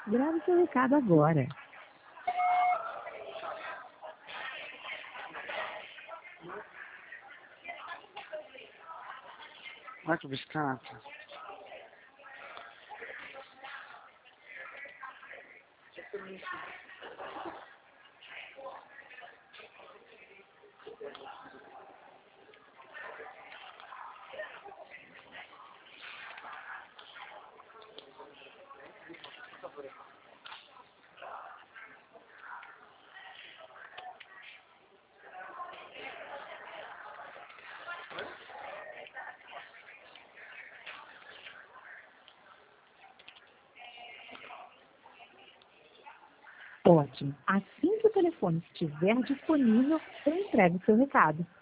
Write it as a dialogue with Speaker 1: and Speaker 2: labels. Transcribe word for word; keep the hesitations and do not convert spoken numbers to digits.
Speaker 1: Grave seu recado agora.
Speaker 2: Vai com biscata.
Speaker 1: Ótimo. Assim que o telefone estiver disponível, eu entrego o seu recado.